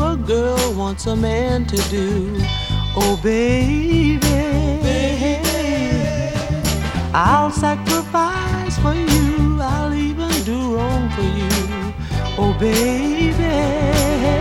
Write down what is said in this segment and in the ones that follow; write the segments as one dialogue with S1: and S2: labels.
S1: a girl wants a man to do. Oh baby, I'll sacrifice for you, I'll even do wrong for you. Oh baby,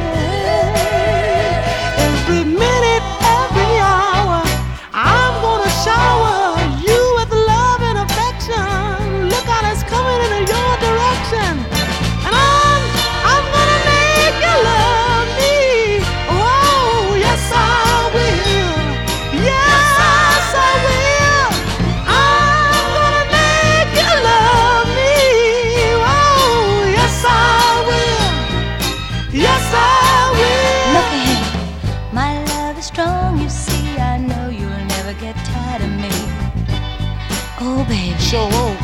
S1: every minute, every hour, I'm gonna shower you with love and affection. Look out, it's coming in your direction. And I'm gonna make you love me. Oh, yes I will. Yes I will. I'm gonna make you love me. Oh, yes I will. Yes I will.
S2: Look ahead, my love is strong, you see. I know you'll never get tired of me. Oh baby,
S1: So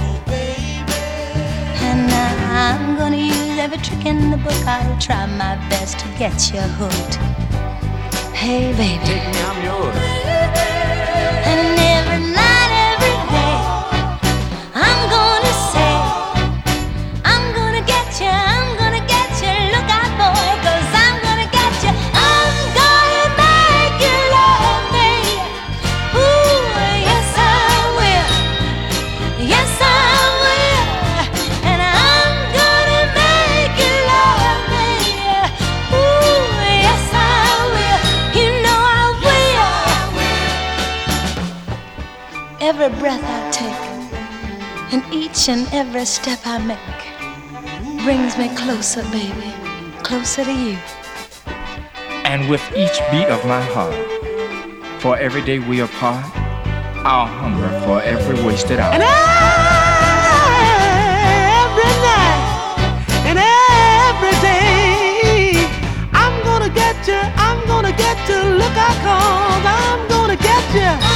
S2: and I'm gonna use every trick in the book. I'll try my best to get you hooked. Hey baby,
S1: take me, I'm yours.
S2: and every night, every day, I'm gonna say, I'm gonna get you, I'm gonna get you. Look out boy, 'cause I'm gonna get you. I'm gonna make you love me. Ooh, yes I will. Yes I will. And I'm gonna make you love me. Ooh, yes I will. You know I will. Every breath I take and each and every step I make brings me closer, baby, closer to you.
S3: And with each beat of my heart, for every day we apart, I'll hunger for every wasted hour.
S1: And every night and every day, I'm gonna get you, I'm gonna get you. Look out, 'cause I'm gonna get you.